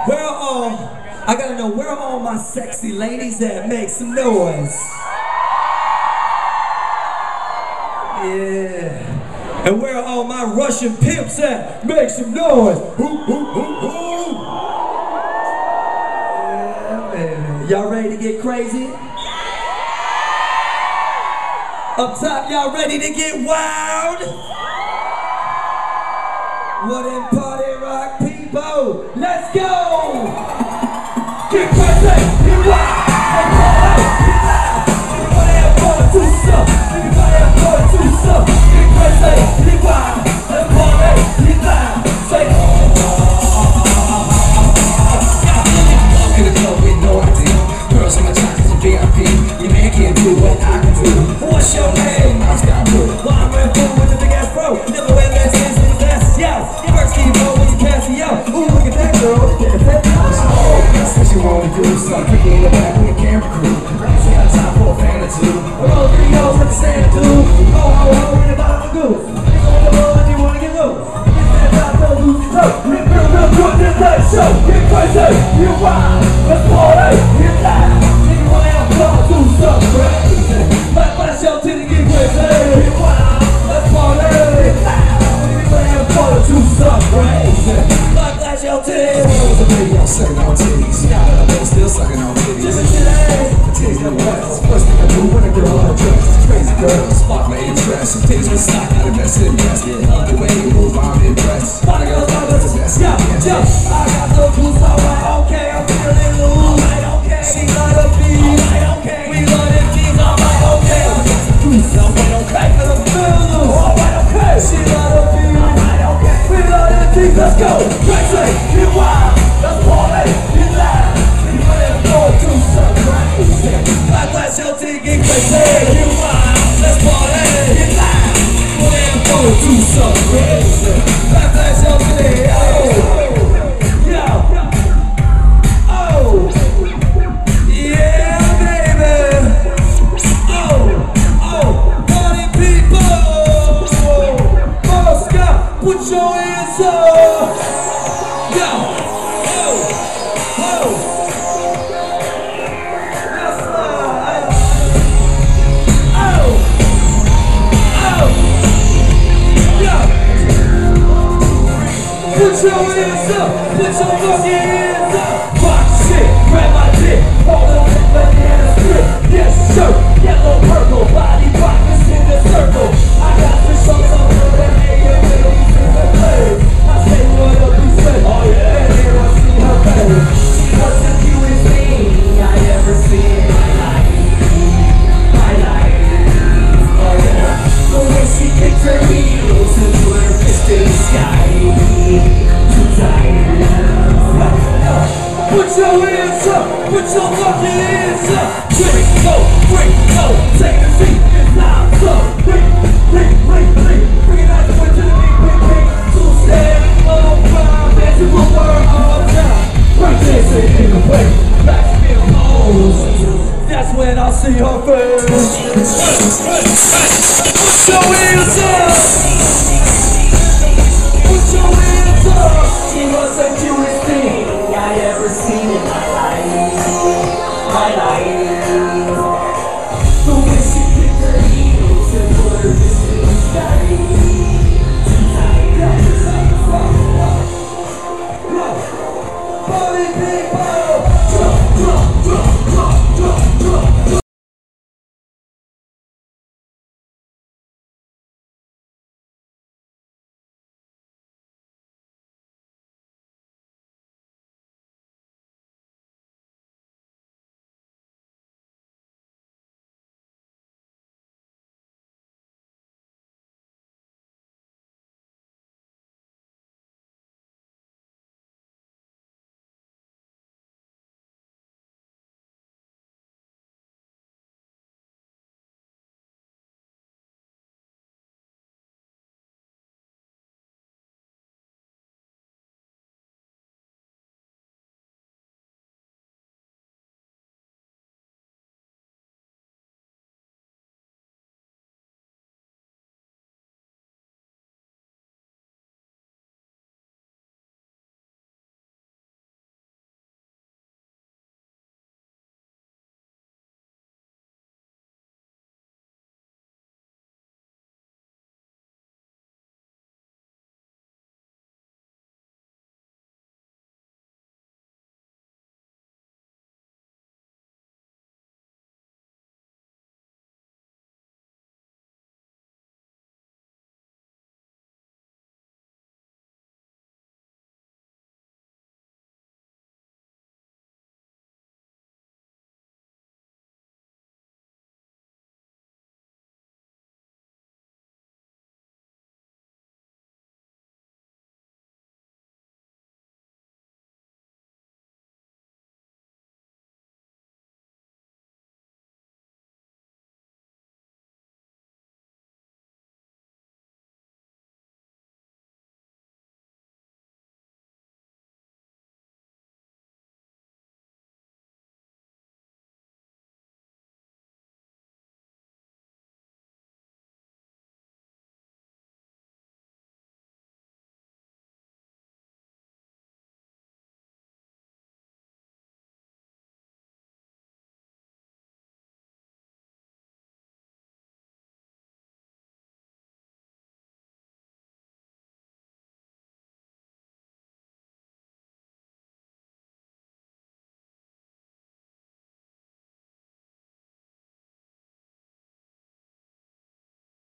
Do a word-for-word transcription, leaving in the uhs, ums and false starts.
Where are all, I gotta know, where are all my sexy ladies at? Make some noise. Yeah. And where are all my Russian pimps at? Make some noise. Ooh, ooh, ooh, ooh. Yeah, baby. Y'all ready to get crazy? Up top, y'all ready to get wild? What in party rock people? Let's go! Get crazy, get wild, and party, get loud. Everybody have fun, do stuff. Everybody have fun, do stuff. Get crazy, get wild, and party, get loud. Say walk in the club with no idea. Girls on my jackets and V I P. Your man can't do what I can do. What's your name? I'm Scott Blue. Well, I'm Red Bull with a big ass bro. Never wear that hands in the glasses, yo. You first keep on when you pass me out. Ooh, look at that girl. That's what you wanna do. Start kicking in the back with a camera crew. She got time for a fan or two. We're all three O's with the same dude. Oh, oh, oh, in the bottom of the goose. You on the road and you wanna get loose. Get that top, don't lose your toe. Rip real, real good, this night show. Get crazy, get wild. Let's party, get loud. Nigga, wanna have fun, do something crazy. Like my show till you get crazy. Get wild, let's party, get loud. Nigga, wanna have fun, do something crazy. Like my show till you get crazy. I'm sucking on titties. Yeah, I'm still sucking on titties. Just today, the titties never rest. First thing I do when a girl undressed. Crazy girl, spark my interest. Some titties with stock, I invest in best. Love the way you move, I'm impressed. Body girls, I'm the best. Yeah, yeah. I got the juice, alright, okay. I'm feeling loose, alright, okay. She love the beat, alright, okay. We love the jeans, alright, okay. I got the juice, alright, okay. And I'm feeling loose, alright, okay. She love the beat, alright, okay. We love the jeans, let's go. Crazy, get wild. Let's party, get loud. You wanna go do something crazy. Like that show till you get crazy. Get wild, let's party, get loud. You wanna go do something crazy. Like that show till you, oh, yo, oh, yeah, baby. Oh, oh, party people. Moscow, put your hands up. Yo. Put your hands up, put your fucking hands up. Rock shit, grab my dick, hold on it, let me have a strip. Yes, sir, yellow, purple, body rockers in the circle. I got the shows on her that make it little in the play. I say what up, you say, oh yeah, and then I see her face. She was the cutest thing I ever seen in my life. My life, oh yeah. The way she kicked her heels and put her fist in the sky. Put your hands up, put your fucking hands up. Drink, go, drink, go, take a seat, it's not up. Bring, bring, bring, bring, bring it out the way to the big, big, big. Two step, all five, dance to the word all time. Right dancing in the way, back spin pose. That's when I see her face. Put your hands up. Put your hands up. She was the cutest thing I ever seen in my life, my life. The way she picked her heels and put her fist in the sky. Party people.